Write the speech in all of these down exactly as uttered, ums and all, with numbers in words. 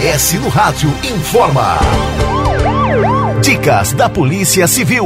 S no Rádio informa. Dicas da Polícia Civil.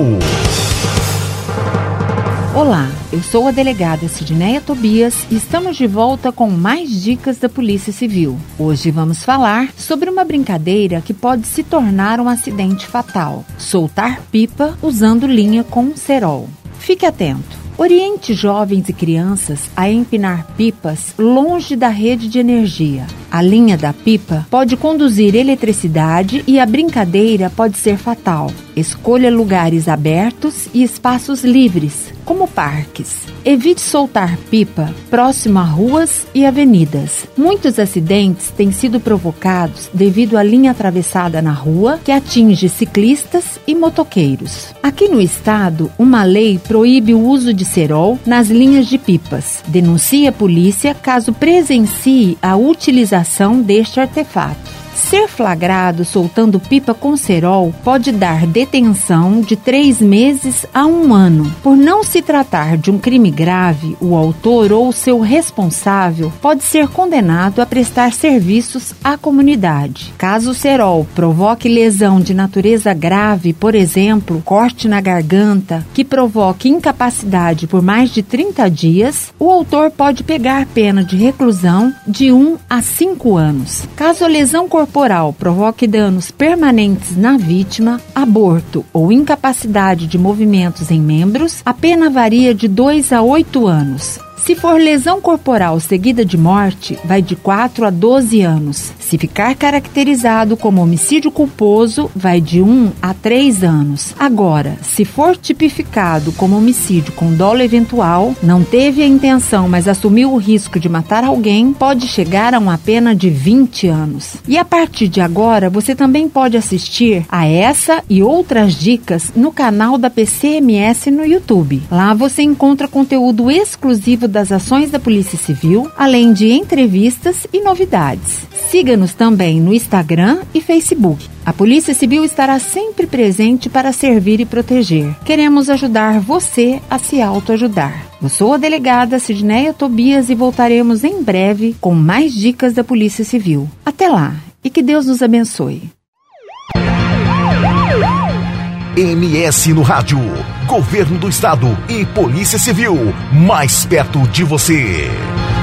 Olá, eu sou a delegada Sidneia Tobias e estamos de volta com mais dicas da Polícia Civil. Hoje vamos falar sobre uma brincadeira que pode se tornar um acidente fatal: soltar pipa usando linha com cerol. Fique atento. Oriente jovens e crianças a empinar pipas longe da rede de energia. A linha da pipa pode conduzir eletricidade e a brincadeira pode ser fatal. Escolha lugares abertos e espaços livres, como parques. Evite soltar pipa próximo a ruas e avenidas. Muitos acidentes têm sido provocados devido à linha atravessada na rua, que atinge ciclistas e motoqueiros. Aqui no estado, uma lei proíbe o uso de cerol nas linhas de pipas. Denuncie a polícia caso presencie a utilização deste artefato. Ser flagrado soltando pipa com cerol pode dar detenção de três meses a um ano. Por não se tratar de um crime grave, o autor ou seu responsável pode ser condenado a prestar serviços à comunidade. Caso o cerol provoque lesão de natureza grave, por exemplo, corte na garganta, que provoque incapacidade por mais de trinta dias, o autor pode pegar pena de reclusão de um a cinco anos. Caso a lesão corporal corporal provoque danos permanentes na vítima, aborto ou incapacidade de movimentos em membros, a pena varia de dois a oito anos. Se for lesão corporal seguida de morte, vai de quatro a doze anos. Se ficar caracterizado como homicídio culposo, vai de um a três anos. Agora, se for tipificado como homicídio com dolo eventual, não teve a intenção, mas assumiu o risco de matar alguém, pode chegar a uma pena de vinte anos. E a partir de agora, você também pode assistir a essa e outras dicas no canal da P C M S no YouTube. Lá você encontra conteúdo exclusivo das ações da Polícia Civil, além de entrevistas e novidades. Siga-nos também no Instagram e Facebook. A Polícia Civil estará sempre presente para servir e proteger. Queremos ajudar você a se autoajudar. Eu sou a delegada Sidneia Tobias e voltaremos em breve com mais dicas da Polícia Civil. Até lá e que Deus nos abençoe. M S no Rádio, Governo do Estado e Polícia Civil, mais perto de você.